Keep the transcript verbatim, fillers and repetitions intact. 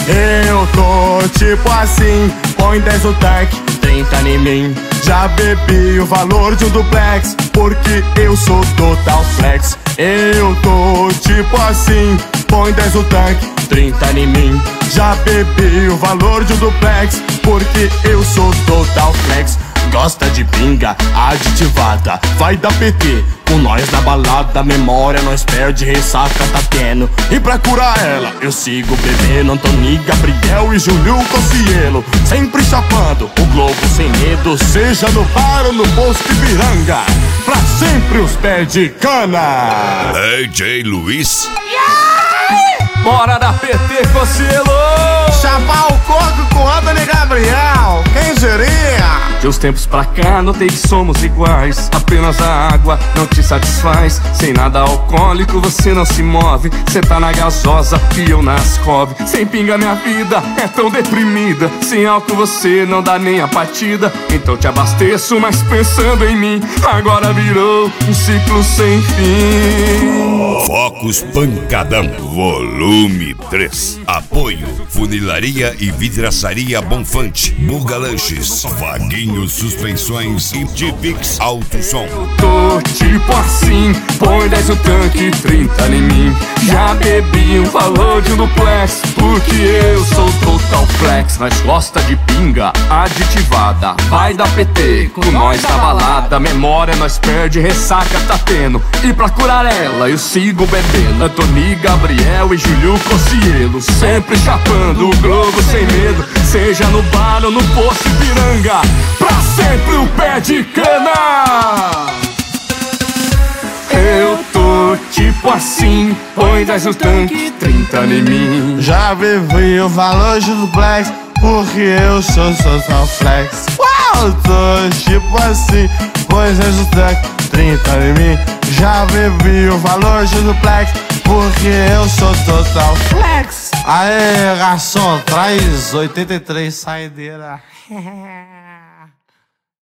Eu tô tipo assim, põe dez no tanque, trinta em mim. Já bebi o valor de um duplex, porque eu sou total flex. Eu tô tipo assim, põe dez no tanque, trinta em mim. Já bebi o valor de um duplex, porque eu sou total flex. Gosta de pinga aditivada, vai dar P T com nós na balada. Memória nós perde, ressaca tá tendo. E pra curar ela eu sigo bebendo Antoni, Gabriel e Júlio Cossielo. Sempre chapando o globo sem medo, seja no bar ou no posto Ipiranga. Pra sempre os pés de cana. D J Luiz. Bora da P T Cossielo. Chapar o coco com Antoni Gabriel, quem diria? De uns tempos pra cá notei que somos iguais. Apenas a água não te satisfaz. Sem nada alcoólico você não se move. Cê tá na gasosa e eu na Ascov. Sem pinga minha vida é tão deprimida. Sem álcool você não dá nem a partida. Então te abasteço, mas pensando em mim. Agora virou um ciclo sem fim. Focus Pancadão, volume três. Apoio Funilaria e Vidraçaria Bonfante, Buga Lanches, Vaguinho Suspensões e Tipix Alto Som. Eu tô tipo assim, põe dez no tanque, trinta em mim. Já bebi o valor de um duplex, porque eu sou total flex. Nós gosta de pinga aditivada, vai dar P T com nós na balada. Memória nós perde, ressaca tá tendo. E pra curar ela eu sigo bebendo Antoni, Gabriel e Júlio Cossielo. Sempre chapando o globo sem medo, seja no bar ou no posto Ipiranga. Pra sempre o pé de cana. Eu tô tipo assim, põe dez no tanque, trinta em mim. Já bebi o valor de duplex, porque eu sou total flex. Uau, eu tô tipo assim, põe dez no tanque, trinta em mim. Já bebi o valor de duplex, porque eu sou total flex. Aê, garçom, traz oitenta e três saideira.